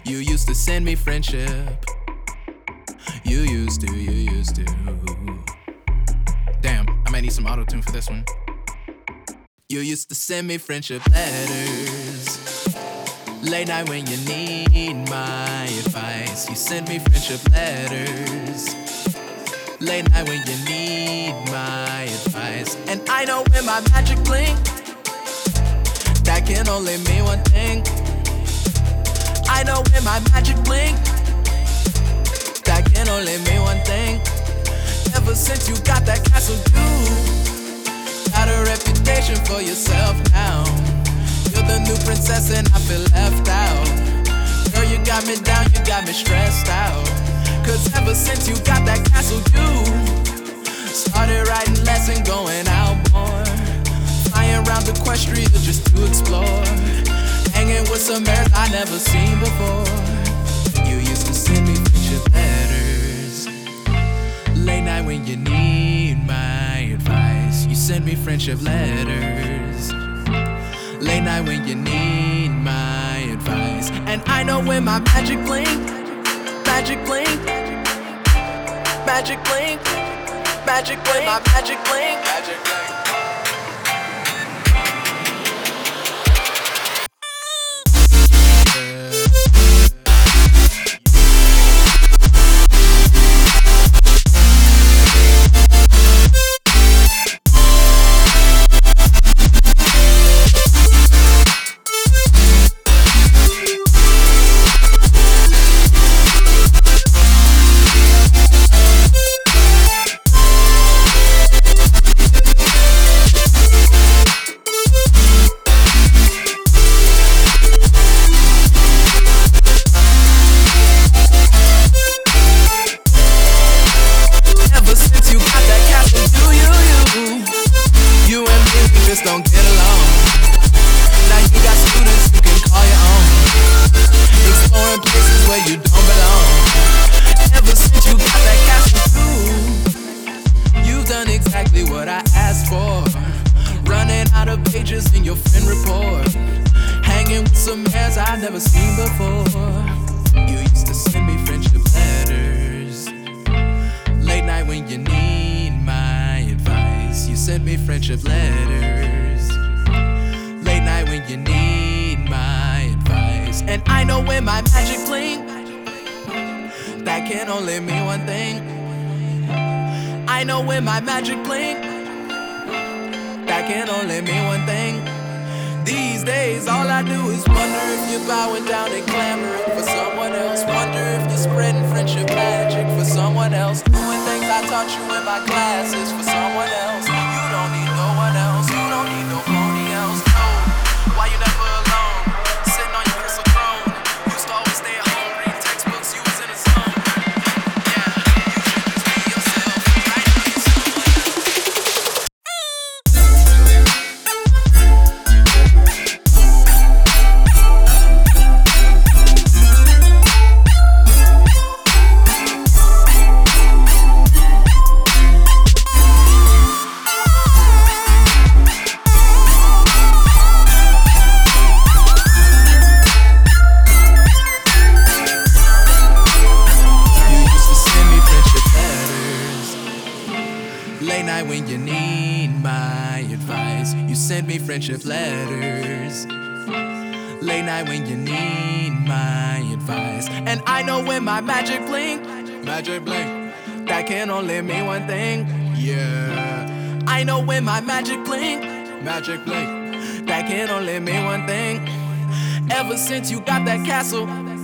You used to send me friendship. You used to. Damn, I might need some auto-tune for this one. You used to send me friendship letters. Late night when you need my advice. You send me friendship letters. Late night when you need my advice. And I know when my magic blink, that can only mean one thing. I know when my magic blink, that can only mean one thing. Ever since you got that castle, you got a reputation for yourself now. You're the new princess and I feel left out. Girl, you got me down, you got me stressed out. Cause ever since you got that castle, you started writing less and going out more. Flying around Equestria just to explore. Hanging with some airs I never seen before. You used to send me friendship letters. Late night when you need my advice. You send me friendship letters. Late night when you need my advice. And I know when my magic blink, magic blink, magic blink, magic blink, my magic blink, magic blink. Don't get along. Now you got students you can call your own. Exploring places where you don't belong. Ever since you got that castle too, you've done exactly what I asked for. Running out of pages in your friend report. Hanging with some hairs I've never seen before. You used to send me friendship letters. Late night when you need my advice. You sent me friendship letters. Late night when you need my advice. And I know when my magic blink, that can only mean one thing. I know when my magic blink, that can only mean one thing. These days all I do is wonder if you're bowing down and clamoring for someone else. Wonder if you're spreading friendship magic for someone else. Doing things I taught you in my classes for someone else. You don't need no one else. You don't need nobody else. No, why you never alone? Sitting on your crystal throne. Used to always stay at home, read textbooks. You was in a zone. Yeah, you should just be yourself. Right? Late night when you need my advice. You send me friendship letters. Late night when you need my advice. And I know when my magic blink, that can only mean one thing. Yeah, I know when my magic blink, that can only mean one thing. Ever since you got that castle,